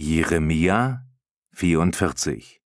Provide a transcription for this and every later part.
Jeremia 44.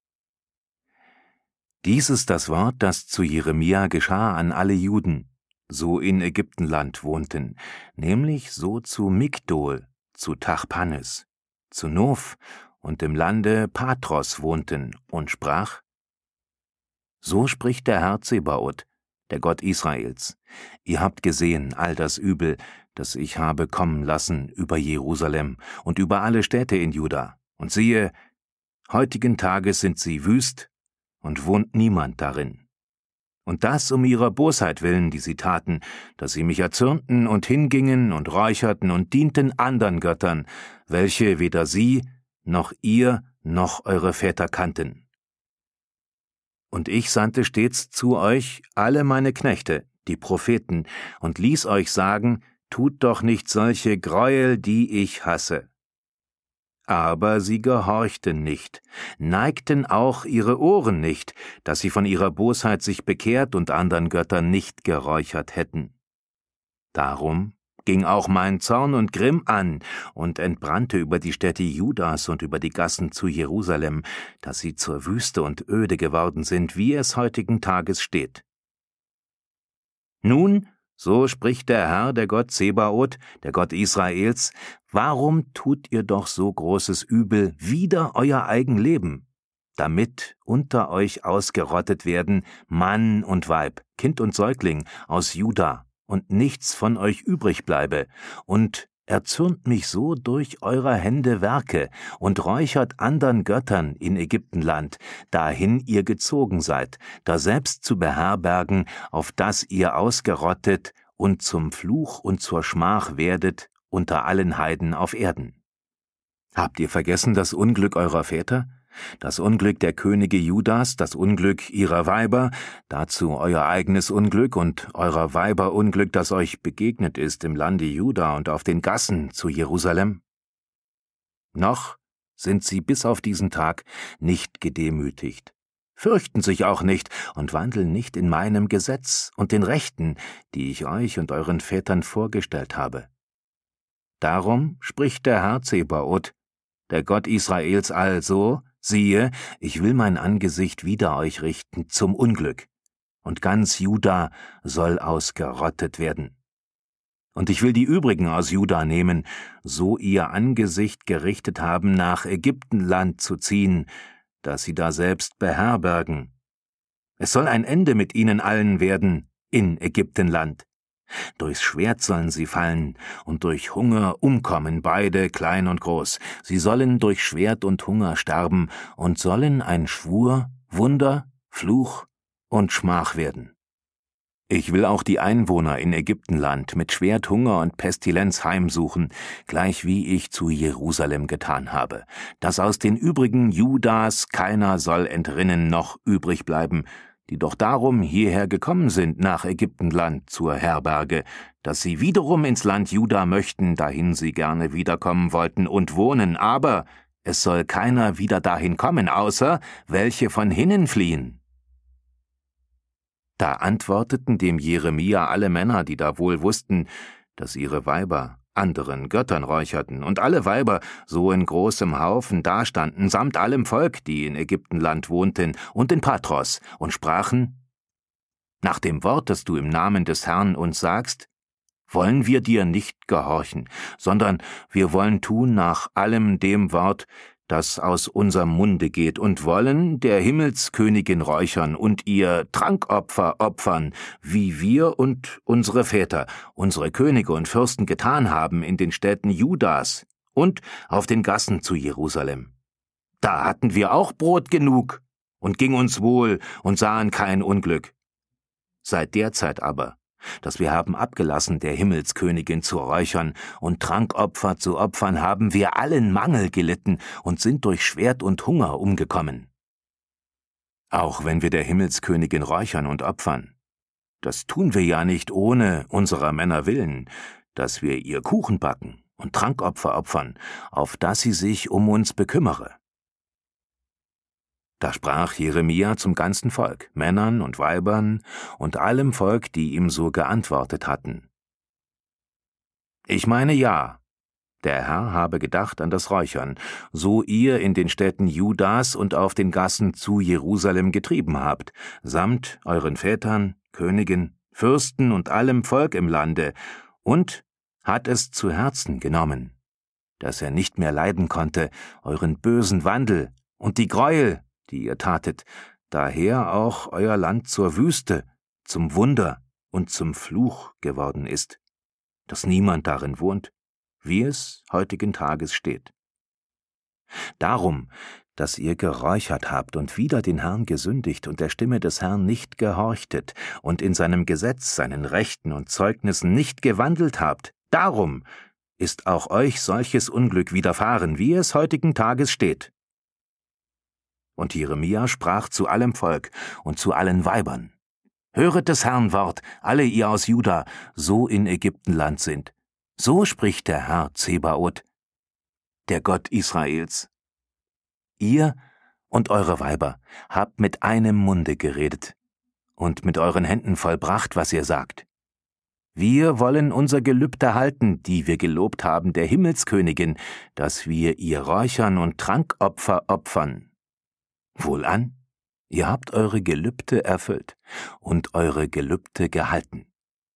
Dies ist das Wort, das zu Jeremia geschah an alle Juden, so in Ägyptenland wohnten, nämlich so zu Migdol, zu Tachpanhes, zu Noph und im Lande Patros wohnten, und sprach: So spricht der Herr Zebaoth, der Gott Israels: Ihr habt gesehen all das Übel, das ich habe kommen lassen über Jerusalem und über alle Städte in Juda. Und siehe, heutigen Tages sind sie wüst und wohnt niemand darin. Und das um ihrer Bosheit willen, die sie taten, dass sie mich erzürnten und hingingen und räucherten und dienten andern Göttern, welche weder sie, noch ihr, noch eure Väter kannten. Und ich sandte stets zu euch alle meine Knechte, die Propheten, und ließ euch sagen: Tut doch nicht solche Gräuel, die ich hasse. Aber sie gehorchten nicht, neigten auch ihre Ohren nicht, dass sie von ihrer Bosheit sich bekehrt und andern Göttern nicht geräuchert hätten. Darum ging auch mein Zorn und Grimm an und entbrannte über die Städte Judas und über die Gassen zu Jerusalem, dass sie zur Wüste und Öde geworden sind, wie es heutigen Tages steht. Nun, so spricht der Herr, der Gott Zebaoth, der Gott Israels: Warum tut ihr doch so großes Übel wider euer eigen Leben, damit unter euch ausgerottet werden Mann und Weib, Kind und Säugling aus Juda, und nichts von euch übrig bleibe, und erzürnt mich so durch eurer Hände Werke und räuchert andern Göttern in Ägyptenland, dahin ihr gezogen seid, daselbst zu beherbergen, auf das ihr ausgerottet und zum Fluch und zur Schmach werdet unter allen Heiden auf Erden. Habt ihr vergessen das Unglück eurer Väter? Das Unglück der Könige Judas, das Unglück ihrer Weiber, dazu euer eigenes Unglück und eurer Weiber Unglück, das euch begegnet ist im Lande Juda und auf den Gassen zu Jerusalem? Noch sind sie bis auf diesen Tag nicht gedemütigt, fürchten sich auch nicht und wandeln nicht in meinem Gesetz und den Rechten, die ich euch und euren Vätern vorgestellt habe. Darum spricht der Herr Zebaoth, der Gott Israels also: Siehe, ich will mein Angesicht wider euch richten zum Unglück, und ganz Juda soll ausgerottet werden. Und ich will die übrigen aus Juda nehmen, so ihr Angesicht gerichtet haben, nach Ägyptenland zu ziehen, dass sie daselbst beherbergen. Es soll ein Ende mit ihnen allen werden in Ägyptenland. Durchs Schwert sollen sie fallen und durch Hunger umkommen, beide, klein und groß. Sie sollen durch Schwert und Hunger sterben und sollen ein Schwur, Wunder, Fluch und Schmach werden. Ich will auch die Einwohner in Ägyptenland mit Schwert, Hunger und Pestilenz heimsuchen, gleich wie ich zu Jerusalem getan habe, dass aus den übrigen Judas keiner soll entrinnen noch übrig bleiben, die doch darum hierher gekommen sind nach Ägyptenland zur Herberge, dass sie wiederum ins Land Juda möchten, dahin sie gerne wiederkommen wollten und wohnen, aber es soll keiner wieder dahin kommen, außer welche von hinnen fliehen. Da antworteten dem Jeremia alle Männer, die da wohl wussten, dass ihre Weiber anderen Göttern räucherten, und alle Weiber so in großem Haufen dastanden, samt allem Volk, die in Ägyptenland wohnten und in Patros, und sprachen: Nach dem Wort, das du im Namen des Herrn uns sagst, wollen wir dir nicht gehorchen, sondern wir wollen tun nach allem dem Wort, das aus unserem Munde geht, und wollen der Himmelskönigin räuchern und ihr Trankopfer opfern, wie wir und unsere Väter, unsere Könige und Fürsten getan haben in den Städten Judas und auf den Gassen zu Jerusalem. Da hatten wir auch Brot genug und ging uns wohl und sahen kein Unglück. Seit der Zeit aber, dass wir haben abgelassen, der Himmelskönigin zu räuchern und Trankopfer zu opfern, haben wir allen Mangel gelitten und sind durch Schwert und Hunger umgekommen. Auch wenn wir der Himmelskönigin räuchern und opfern, das tun wir ja nicht ohne unserer Männer Willen, dass wir ihr Kuchen backen und Trankopfer opfern, auf dass sie sich um uns bekümmere. Da sprach Jeremia zum ganzen Volk, Männern und Weibern und allem Volk, die ihm so geantwortet hatten: Ich meine ja, Der Herr habe gedacht an das Räuchern, so ihr in den Städten Judas und auf den Gassen zu Jerusalem getrieben habt, samt euren Vätern, Königen, Fürsten und allem Volk im Lande, und hat es zu Herzen genommen, dass er nicht mehr leiden konnte, euren bösen Wandel und die Gräuel, die ihr tatet, daher auch euer Land zur Wüste, zum Wunder und zum Fluch geworden ist, dass niemand darin wohnt, wie es heutigen Tages steht. Darum, dass ihr geräuchert habt und wider den Herrn gesündigt und der Stimme des Herrn nicht gehorchtet und in seinem Gesetz, seinen Rechten und Zeugnissen nicht gewandelt habt, darum ist auch euch solches Unglück widerfahren, wie es heutigen Tages steht. Und Jeremia sprach zu allem Volk und zu allen Weibern: Höret des Herrn Wort, alle ihr aus Juda, so in Ägyptenland sind. So spricht der Herr Zebaoth, der Gott Israels. Ihr und eure Weiber habt mit einem Munde geredet und mit euren Händen vollbracht, was ihr sagt. Wir wollen unser Gelübde halten, die wir gelobt haben der Himmelskönigin, dass wir ihr Räuchern und Trankopfer opfern. Wohlan, ihr habt eure Gelübde erfüllt und eure Gelübde gehalten.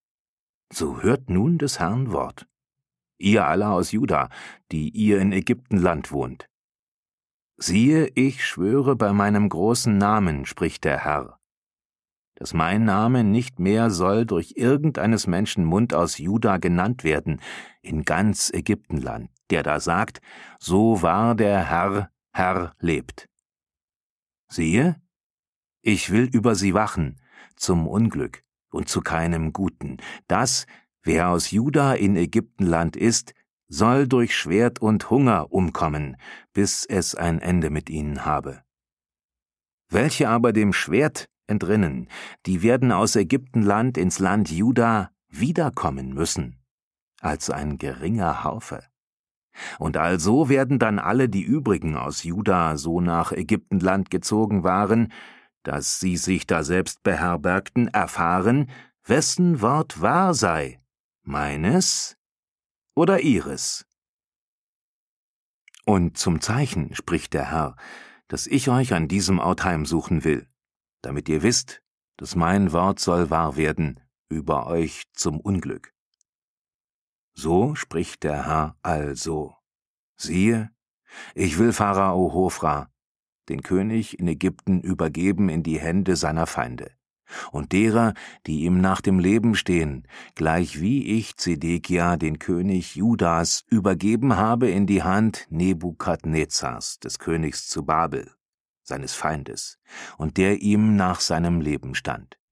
So hört nun des Herrn Wort, ihr alle aus Juda, die ihr in Ägyptenland wohnt. Siehe, ich schwöre bei meinem großen Namen, spricht der Herr, dass mein Name nicht mehr soll durch irgendeines Menschen Mund aus Juda genannt werden, in ganz Ägyptenland, der da sagt, so wahr der Herr lebt. Siehe, ich will über sie wachen, zum Unglück und zu keinem Guten, dass, wer aus Juda in Ägyptenland ist, soll durch Schwert und Hunger umkommen, bis es ein Ende mit ihnen habe. Welche aber dem Schwert entrinnen, die werden aus Ägyptenland ins Land Juda wiederkommen müssen, als ein geringer Haufe. Und also werden dann alle die übrigen aus Juda so nach Ägyptenland gezogen waren, dass sie sich daselbst beherbergten, erfahren, wessen Wort wahr sei, meines oder ihres. Und zum Zeichen, spricht der Herr, dass ich euch an diesem Ort heimsuchen will, damit ihr wisst, dass mein Wort soll wahr werden über euch zum Unglück. So spricht der Herr also. Siehe, ich will Pharao Hofra, den König in Ägypten, übergeben in die Hände seiner Feinde, und derer, die ihm nach dem Leben stehen, gleichwie ich Zedekia, den König Judas, übergeben habe in die Hand Nebukadnezars, des Königs zu Babel, seines Feindes, und der ihm nach seinem Leben stand.